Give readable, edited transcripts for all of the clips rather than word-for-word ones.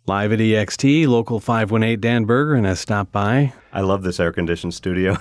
Live at EXT, Local 518 Dan Bergeron has stopped by. I love this air-conditioned studio.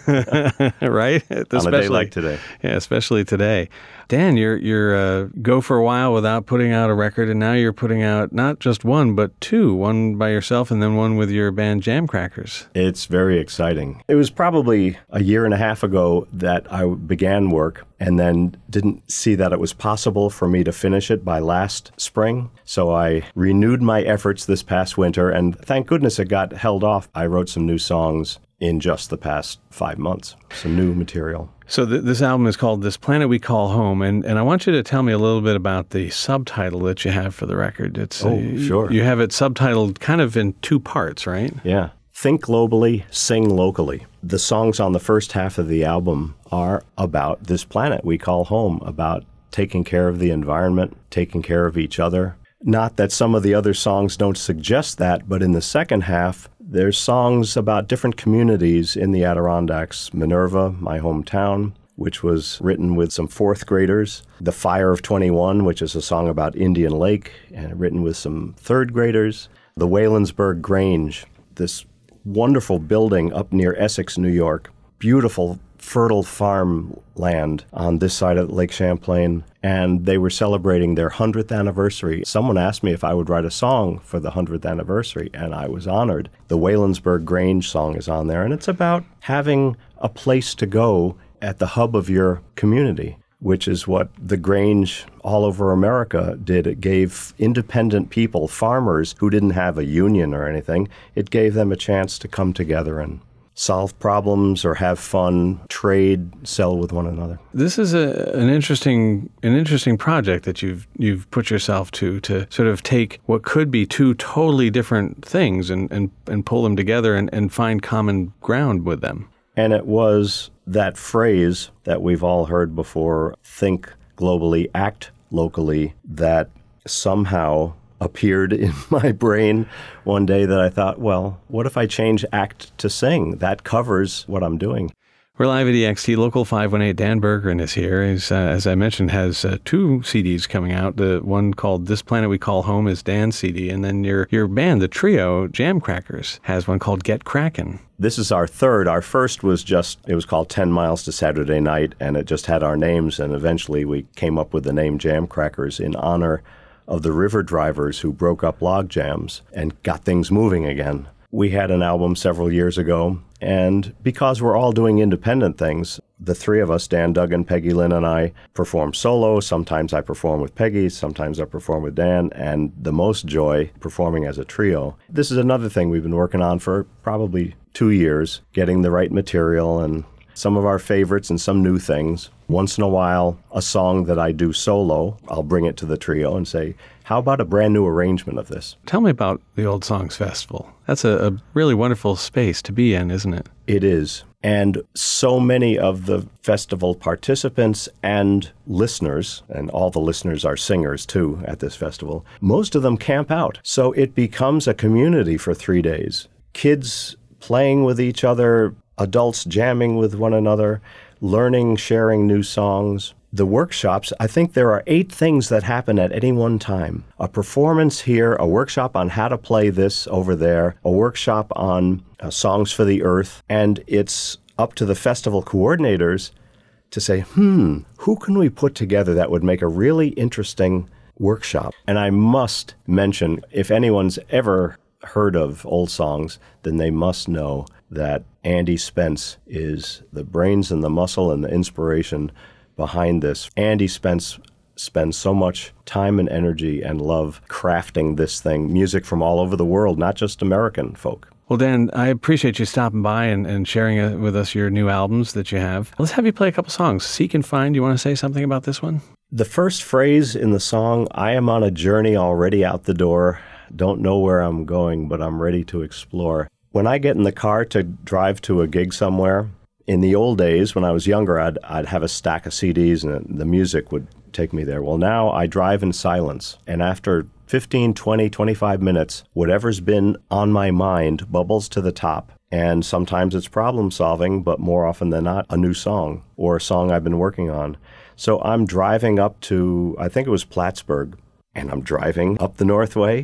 Right? On a day like today. Yeah, especially today. Dan, you're go for a while without putting out a record, and now you're putting out not just one, but two. One by yourself and then one with your band Jam Crackers. It's very exciting. It was probably a year and a half ago that I began work and then didn't see that it was possible for me to finish it by last spring. So I renewed my efforts this past winter, and thank goodness it got held off. I wrote some new songs in just the past 5 months, some new material. So this album is called This Planet We Call Home, and I want you to tell me a little bit about the subtitle that you have for the record. It's sure. You have it subtitled kind of in two parts, right? Yeah. Think globally, sing locally. The songs on the first half of the album are about this planet we call home, about taking care of the environment, taking care of each other. Not that some of the other songs don't suggest that, but in the second half, there's songs about different communities in the Adirondacks. Minerva, my hometown, which was written with some fourth graders. The Fire of 21, which is a song about Indian Lake, and written with some third graders. The Waylandsburg Grange, this wonderful building up near Essex, New York. Beautiful, fertile farmland on this side of Lake Champlain. And they were celebrating their 100th anniversary. Someone asked me if I would write a song for the 100th anniversary, and I was honored. The Waylandsburg Grange song is on there, and it's about having a place to go at the hub of your community, which is what the Grange all over America did. It gave independent people, farmers who didn't have a union or anything, it gave them a chance to come together and solve problems or have fun, trade, sell with one another. This is an interesting project that you've put yourself to sort of take what could be two totally different things and pull them together and find common ground with them. And it was that phrase that we've all heard before, think globally, act locally, that somehow appeared in my brain one day that I thought, well, what if I change act to sing? That covers what I'm doing. We're live at EXT. Local 518 Dan Bergeron is here. He's, as I mentioned, has two CDs coming out. The one called This Planet We Call Home is Dan's CD, and then your band, the trio, Jam Crackers, has one called Get Crackin'. This is our third. Our first was it was called 10 Miles to Saturday Night, and it just had our names, and eventually we came up with the name Jam Crackers in honor of the river drivers who broke up log jams and got things moving again. We had an album several years ago, and because we're all doing independent things, the three of us, Dan, Doug, and Peggy Lynn and I, perform solo. Sometimes I perform with Peggy, sometimes I perform with Dan, and the most joy performing as a trio. This is another thing we've been working on for probably 2 years, getting the right material and some of our favorites and some new things. Once in a while, a song that I do solo, I'll bring it to the trio and say, how about a brand new arrangement of this? Tell me about the Old Songs Festival. That's a really wonderful space to be in, isn't it? It is. And so many of the festival participants and listeners, and all the listeners are singers too at this festival, most of them camp out. So it becomes a community for 3 days. Kids playing with each other, adults jamming with one another, learning, sharing new songs. The workshops, I think there are 8 things that happen at any one time. A performance here, a workshop on how to play this over there, a workshop on songs for the earth, and it's up to the festival coordinators to say, who can we put together that would make a really interesting workshop? And I must mention, if anyone's ever heard of Old Songs, then they must know that Andy Spence is the brains and the muscle and the inspiration behind this. Andy Spence spends so much time and energy and love crafting this thing, music from all over the world, not just American folk. Well, Dan, I appreciate you stopping by and sharing with us your new albums that you have. Let's have you play a couple songs. Seek and Find, you want to say something about this one? The first phrase in the song, I am on a journey already out the door. Don't know where I'm going, but I'm ready to explore. When I get in the car to drive to a gig somewhere, in the old days, when I was younger, I'd have a stack of CDs and the music would take me there. Well, now I drive in silence, and after 15, 20, 25 minutes, whatever's been on my mind bubbles to the top. And sometimes it's problem solving, but more often than not, a new song or a song I've been working on. So I'm driving up to, I think it was Plattsburgh, and I'm driving up the Northway,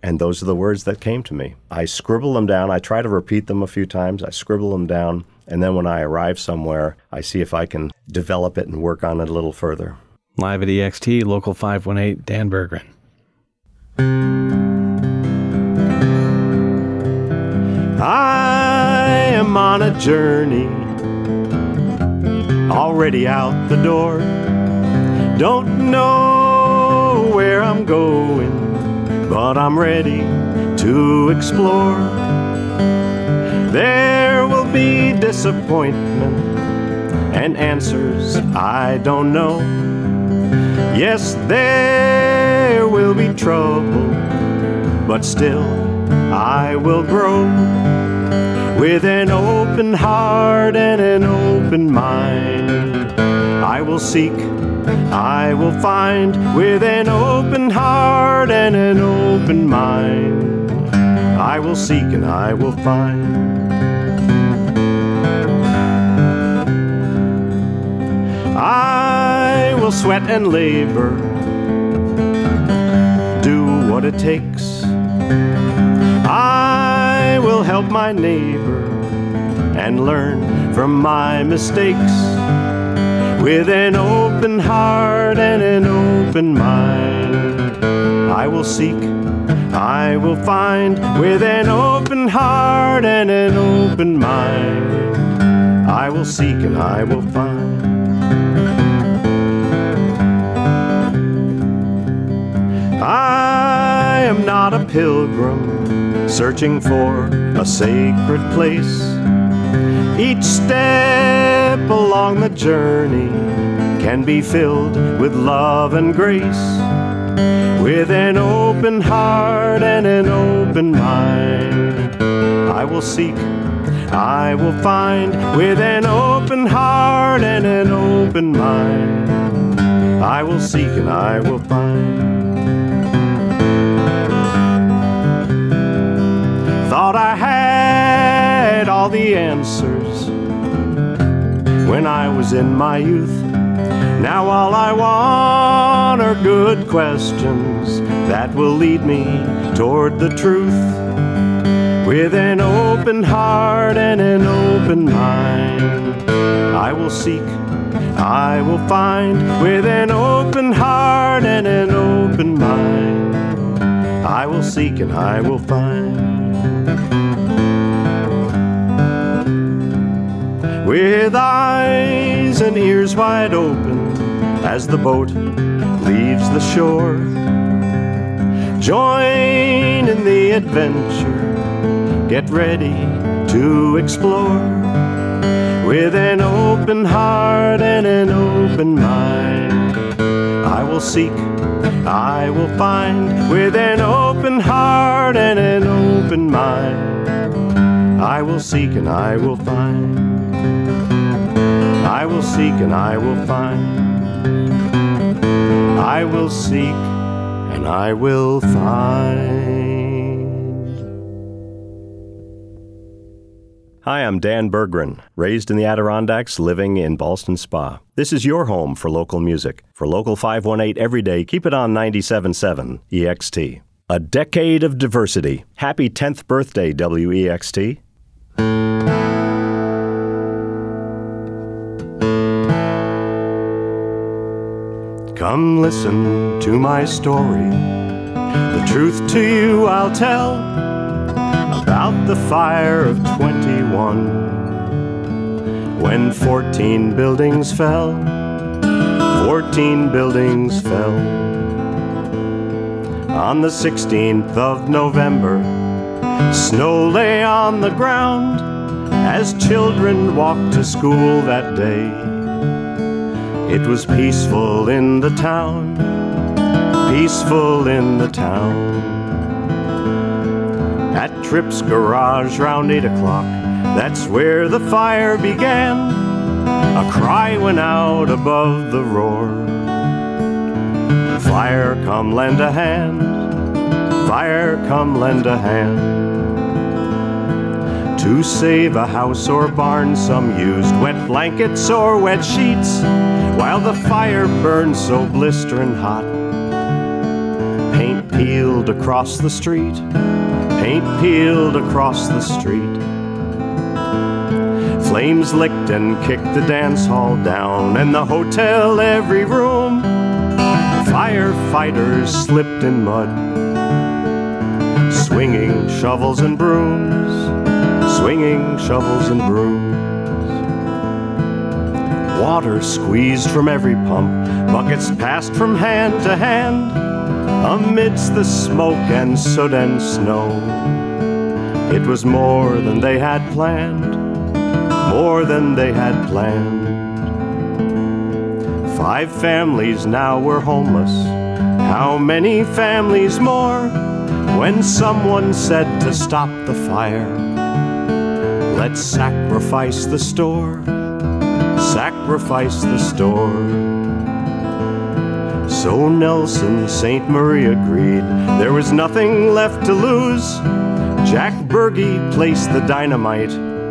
And those are the words that came to me. I scribble them down. I try to repeat them a few times. I scribble them down. And then when I arrive somewhere, I see if I can develop it and work on it a little further. Live at EXT, Local 518, Dan Berggren. I am on a journey, already out the door. Don't know where I'm going, but I'm ready to explore. There will be disappointment and answers I don't know. Yes, there will be trouble, but still I will grow. With an open heart and an open mind, I will seek, I will find. With an open heart and an open mind, I will seek and I will find. I will sweat and labor, do what it takes. I will help my neighbor and learn from my mistakes. With an open heart and an open mind, I will seek, I will find. With an open heart and an open mind, I will seek and I will find. I am not a pilgrim searching for a sacred place. Each step along the journey can be filled with love and grace. With an open heart and an open mind, I will seek, I will find. With an open heart and an open mind, I will seek and I will find. Thought I had all the answers when I was in my youth. Now all I want are good questions that will lead me toward the truth. With an open heart and an open mind, I will seek, I will find. With an open heart and an open mind, I will seek and I will find. With eyes and ears wide open as the boat leaves the shore, join in the adventure, get ready to explore. With an open heart and an open mind, I will seek, I will find. With an open heart and an open mind, I will seek and I will find. I will seek and I will find. I will seek and I will find. Hi, I'm Dan Berggren, raised in the Adirondacks, living in Ballston Spa. This is your home for local music. For Local 518 every day, keep it on 97.7 EXT. A decade of diversity. Happy 10th birthday, WEXT. Come listen to my story. The truth to you I'll tell about the fire of 21. When 14 buildings fell, 14 buildings fell. On the 16th of November, snow lay on the ground as children walked to school that day. It was peaceful in the town, peaceful in the town. At Tripp's garage round 8 o'clock, that's where the fire began. A cry went out above the roar. Fire, come lend a hand. Fire, come lend a hand. To save a house or barn, some used wet blankets or wet sheets, while the fire burned so blistering hot. Paint peeled peeled across the street. Paint peeled across the street. Flames licked and kicked the dance hall down, and the hotel every room. Firefighters slipped in mud, swinging shovels and brooms, swinging shovels and brooms. Water squeezed from every pump, buckets passed from hand to hand, amidst the smoke and soot and snow. It was more than they had planned, more than they had planned. 5 families now were homeless. How many families more? When someone said to stop the fire, let's sacrifice the store, sacrifice the store. So Nelson St. Marie agreed. There was nothing left to lose. Jack Berge placed the dynamite.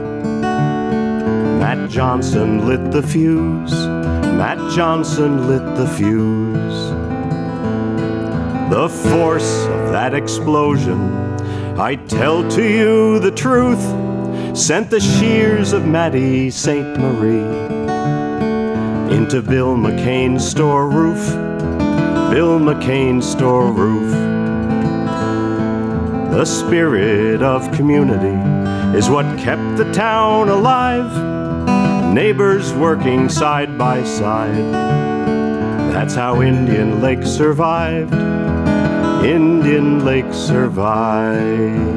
Matt Johnson lit the fuse. Matt Johnson lit the fuse. The force of that explosion, I tell to you the truth, sent the shears of Mattie St. Marie into Bill McCain's store roof, Bill McCain's store roof. The spirit of community is what kept the town alive, neighbors working side by side. That's how Indian Lake survived, Indian Lake survived.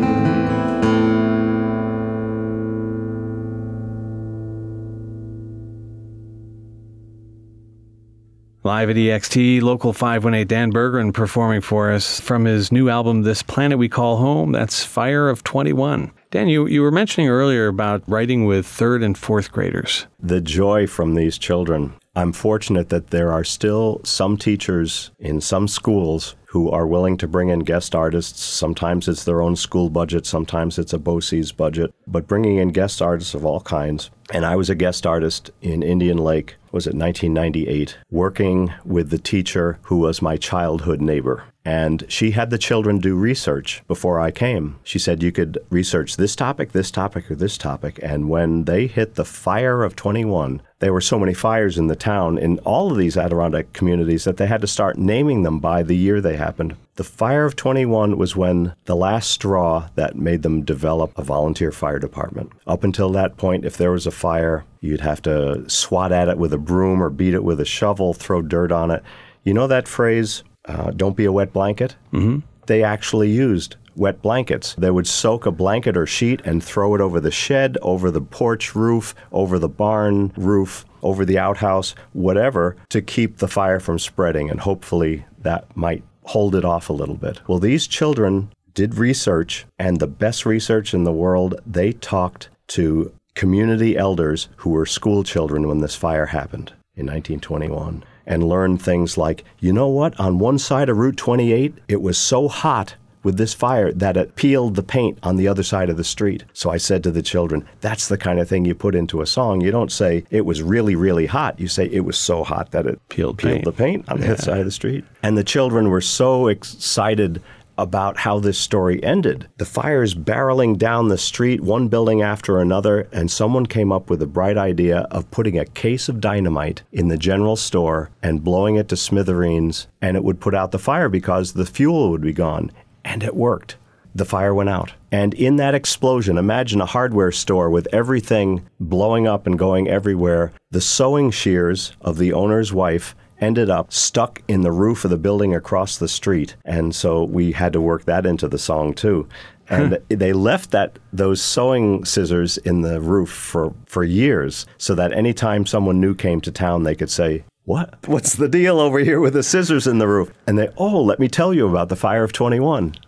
Live at EXT, Local 518 Dan Berggren performing for us from his new album, This Planet We Call Home. That's Fire of 21. Dan, you were mentioning earlier about writing with 3rd and 4th graders. The joy from these children. I'm fortunate that there are still some teachers in some schools who are willing to bring in guest artists. Sometimes it's their own school budget, sometimes it's a BOCES budget, but bringing in guest artists of all kinds. And I was a guest artist in Indian Lake, was it 1998, working with the teacher who was my childhood neighbor. And she had the children do research before I came. She said you could research this topic, or this topic. And when they hit the Fire of 21, there were so many fires in the town, in all of these Adirondack communities, that they had to start naming them by the year they happened. The Fire of 21 was when the last straw that made them develop a volunteer fire department. Up until that point, if there was a fire, you'd have to swat at it with a broom or beat it with a shovel, throw dirt on it. You know that phrase, don't be a wet blanket? Mm-hmm. They actually used wet blankets. They would soak a blanket or sheet and throw it over the shed, over the porch roof, over the barn roof, over the outhouse, whatever, to keep the fire from spreading. And hopefully that might hold it off a little bit. Well, these children did research, and the best research in the world. They talked to community elders who were school children when this fire happened in 1921. And learned things like, you know what, on one side of Route 28, it was so hot with this fire that it peeled the paint on the other side of the street. So I said to the children, that's the kind of thing you put into a song. You don't say it was really, really hot. You say it was so hot that it peeled the paint on the other side of the street. And the children were so excited about how this story ended. The fire's barreling down the street, one building after another, and someone came up with a bright idea of putting a case of dynamite in the general store and blowing it to smithereens, and it would put out the fire because the fuel would be gone. And it worked. The fire went out. And in that explosion, imagine a hardware store with everything blowing up and going everywhere. The sewing shears of the owner's wife ended up stuck in the roof of the building across the street. And so we had to work that into the song too. And they left those sewing scissors in the roof for years, so that anytime someone new came to town, they could say, what's the deal over here with the scissors in the roof? And let me tell you about the Fire of 21.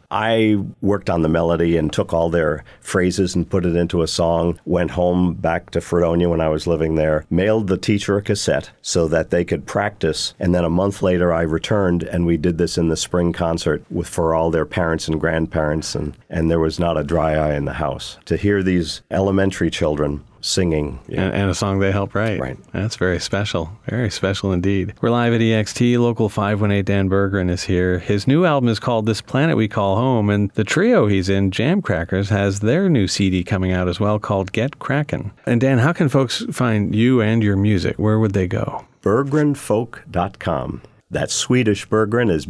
I worked on the melody and took all their phrases and put it into a song, went home back to Fredonia when I was living there, mailed the teacher a cassette so that they could practice. And then a month later, I returned, and we did this in the spring concert for all their parents and grandparents, and there was not a dry eye in the house. To hear these elementary children singing. And a song they helped write. Right. That's very special indeed. We're live at EXT. Local 518 Dan Berggren is here. His new album is called This Planet We Call Home, and the trio he's in, Jam Crackers, has their new CD coming out as well called Get Crackin'. And Dan, how can folks find you and your music? Where would they go? Berggrenfolk.com. That Swedish Berggren is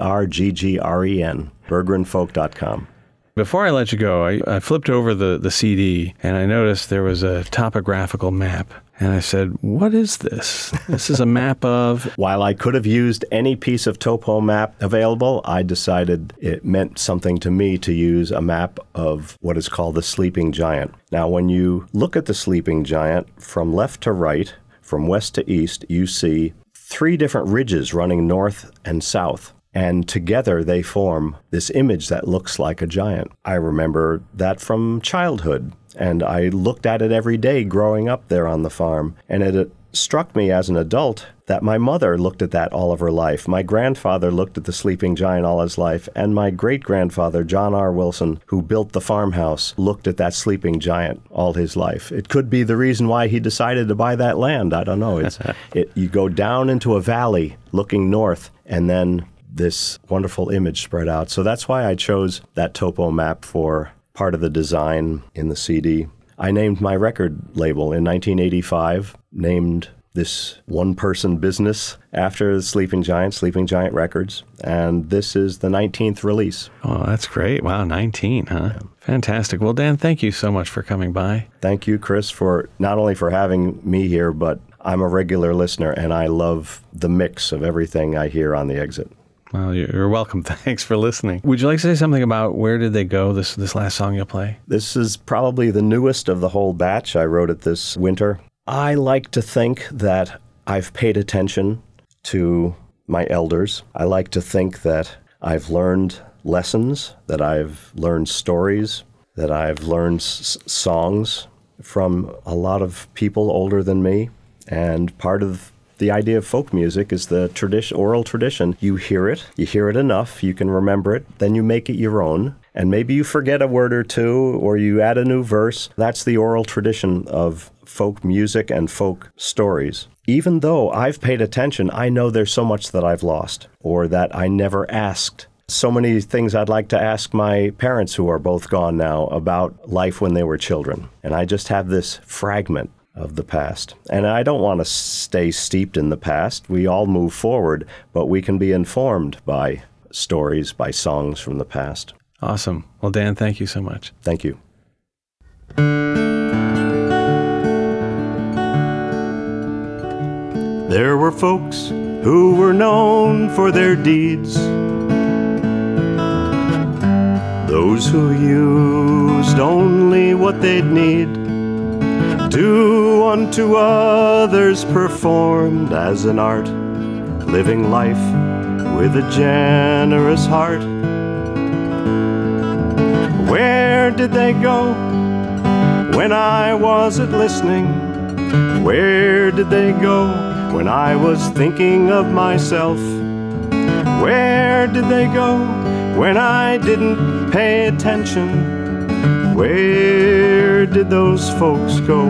Berggren, Berggrenfolk.com. Before I let you go, I flipped over the CD and I noticed there was a topographical map. And I said, what is this? This is a map of... While I could have used any piece of topo map available, I decided it meant something to me to use a map of what is called the Sleeping Giant. Now, when you look at the Sleeping Giant from left to right, from west to east, you see 3 different ridges running north and south. And together they form this image that looks like a giant. I remember that from childhood, and I looked at it every day growing up there on the farm. And it struck me as an adult that my mother looked at that all of her life. My grandfather looked at the Sleeping Giant all his life, and my great-grandfather, John R. Wilson, who built the farmhouse, looked at that Sleeping Giant all his life. It could be the reason why he decided to buy that land. I don't know. You go down into a valley looking north, and then this wonderful image spread out. So that's why I chose that topo map for part of the design in the CD. I named my record label in 1985, named this one-person business after the Sleeping Giant Records, and this is the 19th release. Oh, that's great. Wow, 19, huh? Yeah. Fantastic. Well, Dan, thank you so much for coming by. Thank you, Chris, for not only for having me here, but I'm a regular listener, and I love the mix of everything I hear on the exit. Well, you're welcome. Thanks for listening. Would you like to say something about where did they go, this last song you'll play? This is probably the newest of the whole batch. I wrote it this winter. I like to think that I've paid attention to my elders. I like to think that I've learned lessons, that I've learned stories, that I've learned songs from a lot of people older than me. And part of the idea of folk music is the oral tradition. You hear it enough, you can remember it, then you make it your own, and maybe you forget a word or two, or you add a new verse. That's the oral tradition of folk music and folk stories. Even though I've paid attention, I know there's so much that I've lost, or that I never asked. So many things I'd like to ask my parents, who are both gone now, about life when they were children. And I just have this fragment of the past. And I don't want to stay steeped in the past. We all move forward, but we can be informed by stories, by songs from the past. Awesome. Well, Dan, thank you so much. Thank you. There were folks who were known for their deeds, those who used only what they'd need. Do unto others performed as an art, living life with a generous heart. Where did they go when I wasn't listening? Where did they go when I was thinking of myself? Where did they go when I didn't pay attention? Where did those folks go?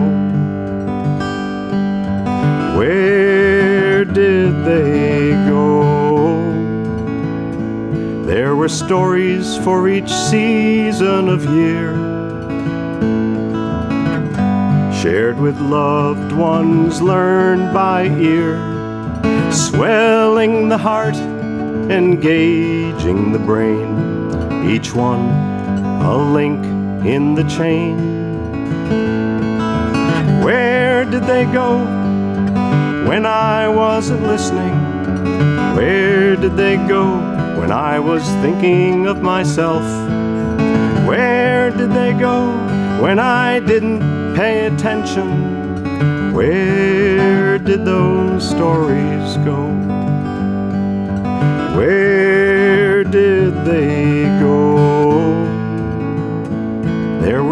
Where did they go? There were stories for each season of year, shared with loved ones, learned by ear, swelling the heart, engaging the brain, each one a link in the chain. Where did they go when I wasn't listening? Where did they go when I was thinking of myself? Where did they go when I didn't pay attention? Where did those stories go? Where did they go?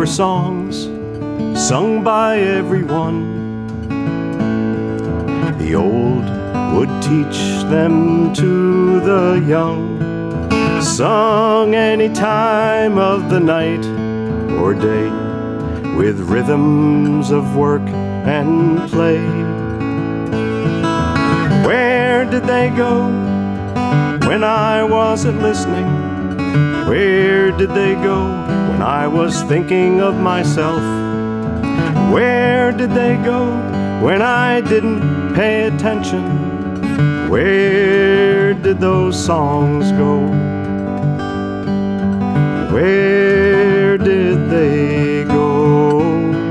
were songs sung by everyone. The old would teach them to the young, sung any time of the night or day, with rhythms of work and play. Where did they go when I wasn't listening? Where did they go when I was thinking of myself? Where did they go when I didn't pay attention? Where did those songs go? Where did they go?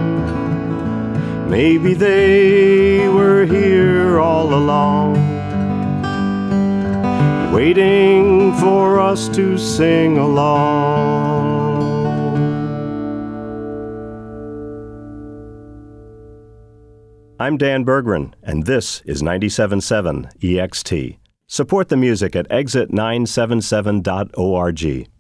Maybe they were here all along, waiting for us to sing along. I'm Dan Berggren, and this is 97.7 EXT. Support the music at exit977.org.